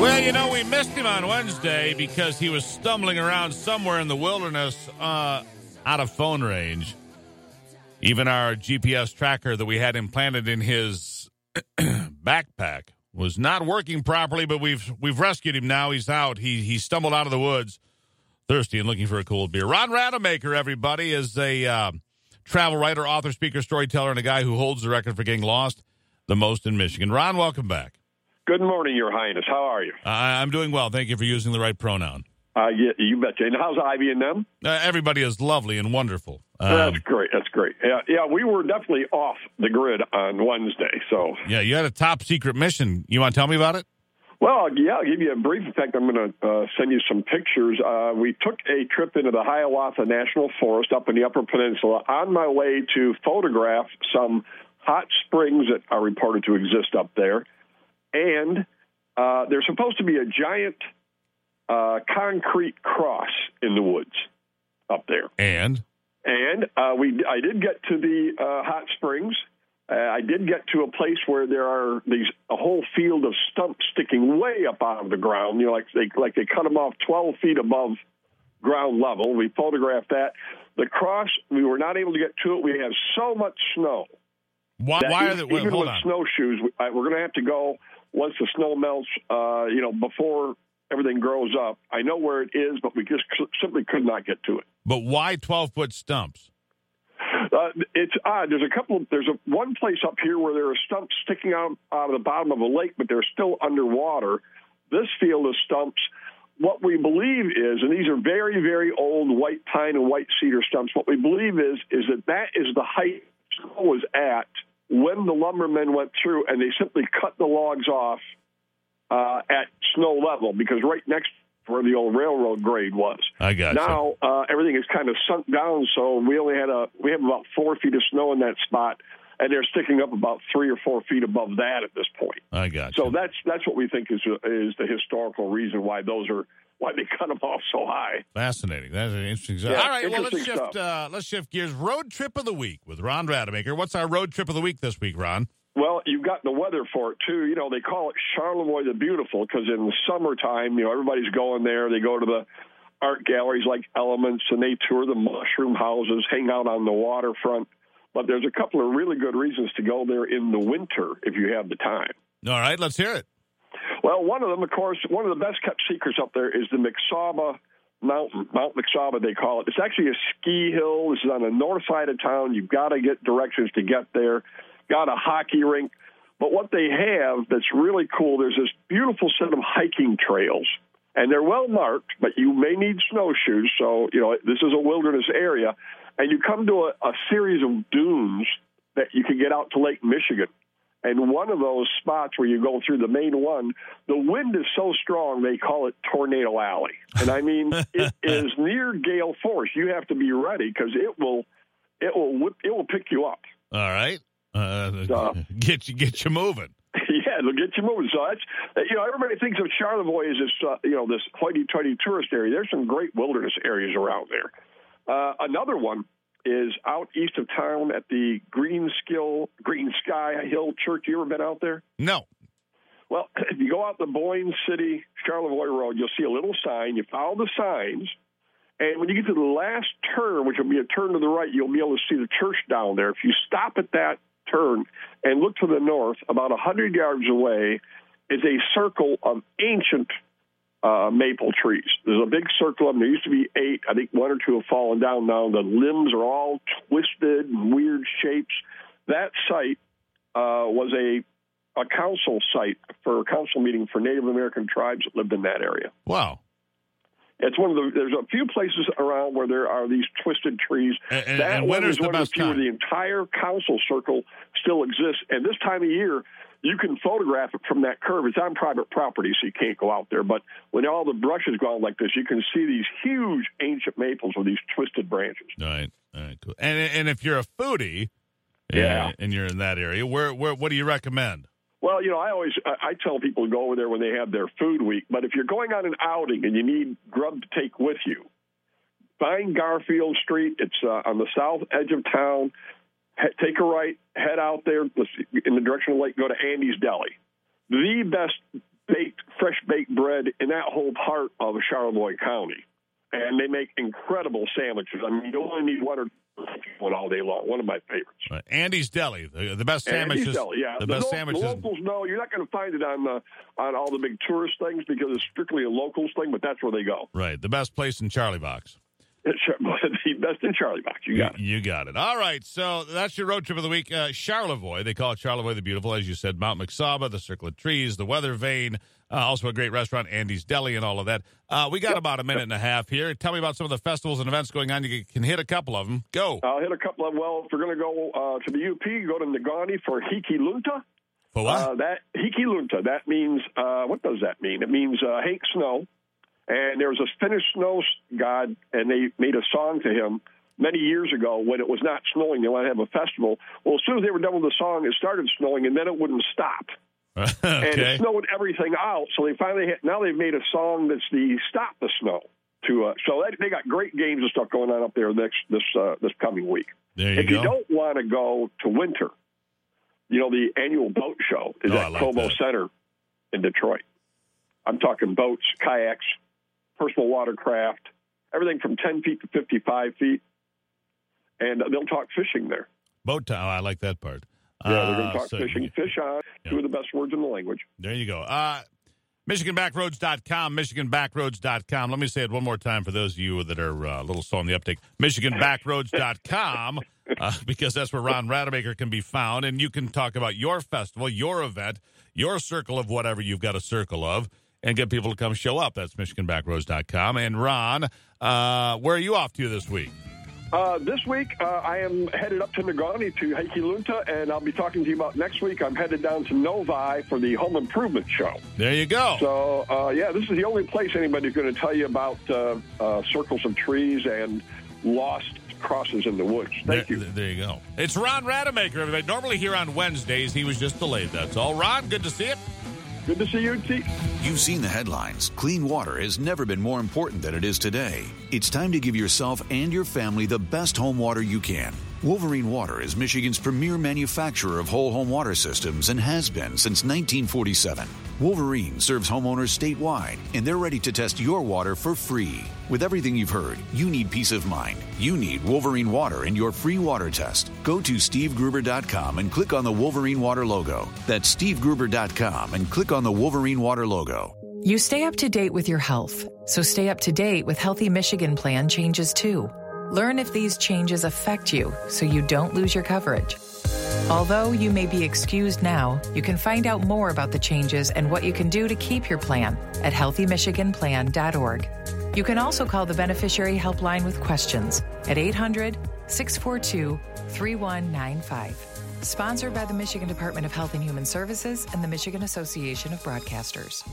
Well, we missed him on Wednesday because he was stumbling around somewhere in the wilderness out of phone range. Even our GPS tracker that we had implanted in his backpack was not working properly, but we've rescued him now. He's out. He stumbled out of the woods, thirsty and looking for a cold beer. Ron Rademacher, everybody, is a travel writer, author, speaker, storyteller, and a guy who holds the record for getting lost the most in Michigan. Ron, welcome back. Good morning, Your Highness. How are you? I'm doing well. Thank you for using the right pronoun. Yeah, you betcha. And how's Ivy and them? Everybody is lovely and wonderful. That's great. That's great. Yeah, we were definitely off the grid on Wednesday. So yeah, you had a top secret mission. You want to tell me about it? Well, yeah, I'll give you a brief. In fact, I'm going to send you some pictures. We took a trip into the Hiawatha National Forest up in the Upper Peninsula on my way to photograph some hot springs that are reported to exist up there. And there's supposed to be a giant concrete cross in the woods up there. And I did get to the hot springs. I did get to a place where there are a whole field of stumps sticking way up out of the ground. Like they cut them off 12 feet above ground level. We photographed that. The cross, we were not able to get to it. We have so much snow. Why are they? Even hold with on. snowshoes, we're going to have to go once the snow melts. Before everything grows up. I know where it is, but we just simply could not get to it. But why 12-foot stumps? It's odd. There's one place up here where there are stumps sticking out of the bottom of a lake, but they're still underwater. This field of stumps, what we believe is, and these are very, very old white pine and white cedar stumps, what we believe is that is the height snow was at when the lumbermen went through, and they simply cut the logs off at snow level, because right next to where the old railroad grade was. I got now everything is kind of sunk down, so we have about 4 feet of snow in that spot, and they're sticking up about 3 or 4 feet above that at this point. I got so that's what we think is the historical reason why they cut them off so high. Fascinating. That's an interesting. Yeah, all right, well, let's shift gears. Road trip of the week with Ron Rademacher. What's our road trip of the week this week, Ron? Well, you've got the weather for it, too. They call it Charlevoix the Beautiful because in the summertime, everybody's going there. They go to the art galleries like Elements, and they tour the mushroom houses, hang out on the waterfront. But there's a couple of really good reasons to go there in the winter if you have the time. All right, let's hear it. Well, one of them, of course, one of the best-kept secrets up there is the McSauba Mountain, Mount McSauba, they call it. It's actually a ski hill. This is on the north side of town. You've got to get directions to get there. Got a hockey rink. But what they have that's really cool, there's this beautiful set of hiking trails. And they're well marked, but you may need snowshoes. So, this is a wilderness area. And you come to a series of dunes that you can get out to Lake Michigan. And one of those spots where you go through the main one, the wind is so strong they call it Tornado Alley. And I mean, it is near gale force. You have to be ready because it will pick you up. All right, get you moving. Yeah, it'll get you moving. So that's everybody thinks of Charlevoix as this hoity-toity tourist area. There's some great wilderness areas around there. Another one is out east of town at the Green Sky Hill Church. You ever been out there? No. Well, if you go out the Boyne City Charlevoix Road, you'll see a little sign. You follow the signs, and when you get to the last turn, which will be a turn to the right, you'll be able to see the church down there. If you stop at that turn and look to the north, about 100 yards away is a circle of ancient maple trees. There's a big circle of them. There used to be 8. I think 1 or 2 have fallen down now. The limbs are all twisted and weird shapes. That site was a council site for a council meeting for Native American tribes that lived in that area. Wow. It's there's a few places around where there are these twisted trees. And when is the best time? Where the entire council circle still exists. And this time of year, you can photograph it from that curve. It's on private property, so you can't go out there. But when all the brush is gone like this, you can see these huge ancient maples with these twisted branches. All right, cool. And if you're a foodie, and you're in that area, what do you recommend? Well, I tell people to go over there when they have their food week. But if you're going on an outing and you need grub to take with you, find Garfield Street. It's on the south edge of town. Take a right, head out there in the direction of the lake, go to Andy's Deli. the best fresh baked bread in that whole part of Charlevoix County. And they make incredible sandwiches. I mean, you only need one or one all day long. One of my favorites. Right. Andy's Deli, the best sandwiches. Andy's Deli, yeah. The best sandwiches. The locals know you're not going to find it on all the big tourist things because it's strictly a locals thing, but that's where they go. Right. The best place in Charlie Box. The best in Charlie Box. You got it. You got it. All right. So that's your road trip of the week. Charlevoix. They call it Charlevoix the Beautiful. As you said, Mount McSaba, the Circle of Trees, the Weather Vane, also a great restaurant, Andy's Deli, and all of that. We got about a minute and a half here. Tell me about some of the festivals and events going on. You can hit a couple of them. Go. I'll hit a couple of them. Well, if we're going to go to the UP, go to Negaunee for Hiki Lunta. For what? Hiki Lunta. That means, what does that mean? It means Hank Snow. And there was a Finnish snow god, and they made a song to him many years ago when it was not snowing. They wanted to have a festival. Well, as soon as they were done with the song, it started snowing, and then it wouldn't stop. Okay. And it snowed everything out. So they finally now they've made a song that's the Stop the Snow. So they got great games and stuff going on up there this coming week. There you if go. you don't want to go to winter, the annual boat show is at Como Center in Detroit. I'm talking boats, kayaks, personal watercraft, everything from 10 feet to 55 feet. And they'll talk fishing there. Boat time. I like that part. Yeah, they're going to talk fishing. Fish on, two of the best words in the language. There you go. MichiganBackroads.com, MichiganBackroads.com. Let me say it one more time for those of you that are a little slow on the uptake. MichiganBackroads.com, because that's where Ron Rademacher can be found. And you can talk about your festival, your event, your circle of whatever you've got a circle of, and get people to come show up. That's MichiganBackroads.com. And Ron, where are you off to this week? This week, I am headed up to Negaunee to Hiki Lunta, and I'll be talking to you about next week. I'm headed down to Novi for the Home Improvement Show. There you go. So, this is the only place anybody's going to tell you about circles of trees and lost crosses in the woods. Thank you. There you go. It's Ron Rademacher, everybody. Normally here on Wednesdays. He was just delayed, that's all. Ron, good to see you. Good to see you, T. You've seen the headlines. Clean water has never been more important than it is today. It's time to give yourself and your family the best home water you can. Wolverine Water is Michigan's premier manufacturer of whole home water systems and has been since 1947. Wolverine serves homeowners statewide, and they're ready to test your water for free. With everything you've heard, you need peace of mind. You need Wolverine Water in your free water test. Go to SteveGruber.com and click on the Wolverine Water logo. That's SteveGruber.com and click on the Wolverine Water logo. You stay up to date with your health, so stay up to date with Healthy Michigan Plan changes too. Learn if these changes affect you so you don't lose your coverage. Although you may be excused now, you can find out more about the changes and what you can do to keep your plan at healthymichiganplan.org. You can also call the Beneficiary Helpline with questions at 800-642-3195. Sponsored by the Michigan Department of Health and Human Services and the Michigan Association of Broadcasters.